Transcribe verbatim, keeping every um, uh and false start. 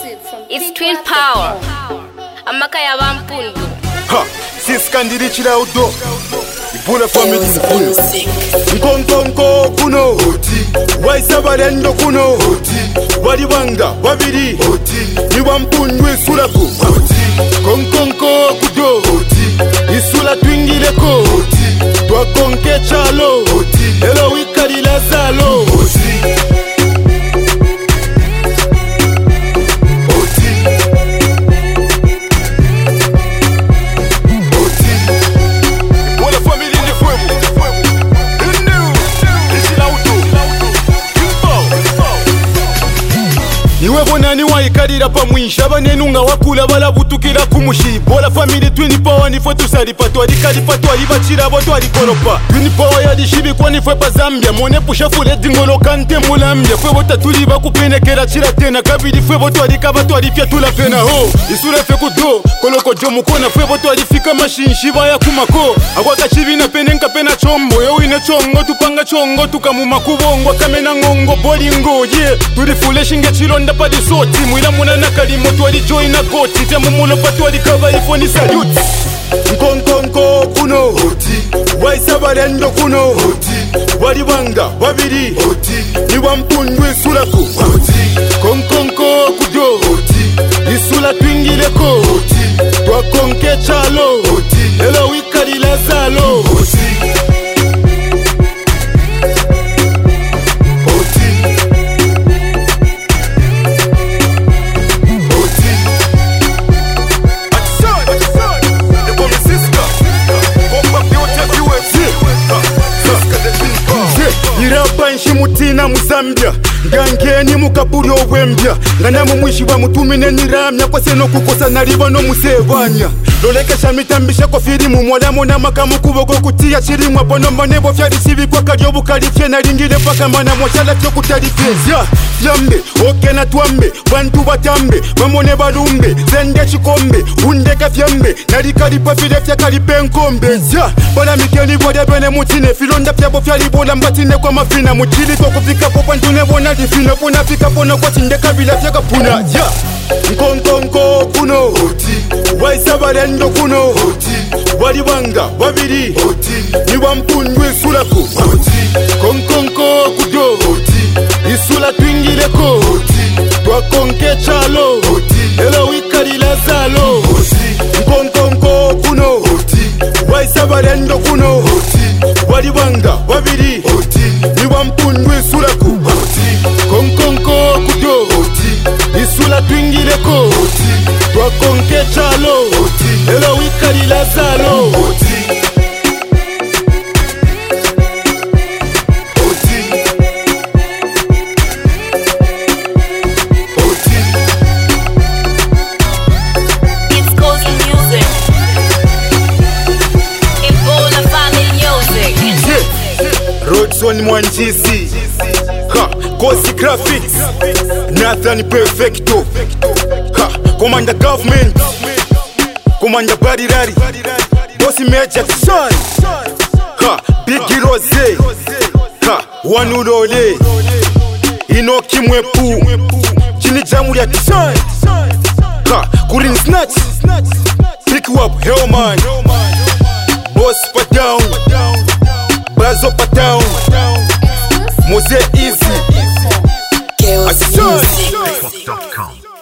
It's Twin Power. Amaka ya Wampundu. Ha, siskandiri chila udo. Ibula family music. Nkonko nko kuno oti. Waisabarendo kuno oti. Waliwanga wabiri oti. Ni Wampundu isulaku oti. Konko nko kudo oti. Isula twingileko oti. Twakonke chalo oti. Elo wikari lazalo oti. Niwe bonani waikarira pa mwisha banenunga wakula balabutukira kumushi bola family Twin Power nifwe tusalipa twarikalipa twaribachira bo twarikoropa Twin Power yalishibikwa nifwe pa Zambia mone pusha fule dingolo kante mulambya fwe bota tuli bakupenekera chira tena kabiri fwe bo twarikaba twarifya tulapena ho isura fe kudo koloko jomu kona fwe bo twarifika mashinshi baya kumako agwaka chibina penenka pena chombo yo ine chongo tupanga chongo tukamuma kubongo kamena ngongo bolingo yeah tulifule shinge chironda pa di soti mwila muna nakalimo twali join na goti temu mulo pa twali kava ifoni salute nkonko nko kuno oti waisabarendo kuno oti waliwanga wabiri oti ni Wampundu isulaku oti konko nko kudo oti isula twingileko oti twakonke chalo oti elo wikari lazalo oti Mutina Muzambia ngangeni mukapuri obwembya nganamu mwishi wa mutumine niramya kwa seno kukosa naliba no musevanya lolekesha mitambisha ko filimu mwalamu na makamu kuboko kutia chirimwa bono manebo fyali sibi kwa kalyo bukalifye na lingile paka mana mwashala kyo kutalifezya fyambe okena twambe bantu batambe bamone balumbe zende chikombe undeka fyambe nalikalipa file fya kalipenkombe zya bala mikeni bode bene mutine filonda fyabo fyali bola mbatine kwa mafina mutili kwa kufika popa ntune bona difina pona fika pona kwa tinde kabila fya kapuna ya nkonko nko kuno oti waisabarendo kuno oti waliwanga wabiri oti ni Wampundu isulaku oti konko nko kudo oti isula twingileko oti twakonke chalo oti elo wikari lazalo oti nkonko nko kuno oti waisabarendo kuno oti waliwanga wabiri oti ni Wampundu isulaku oti konko nko kudo oti isula twingileko oti twakonke chalo oti elo wikari lazalo oti Rodson Mwanjisi ha, Kosi Graphics Nathan Perfecto ha, Commander Government Commander Barirari Bossy Major Son ha, Biggie Rose ha, Wanulole Inoki Mwepu Chini Jamuri ya Son ha, Kurin Snatch Pick you up Hellman Boss pa down Bazo pa down Mose Easy Chaos Music.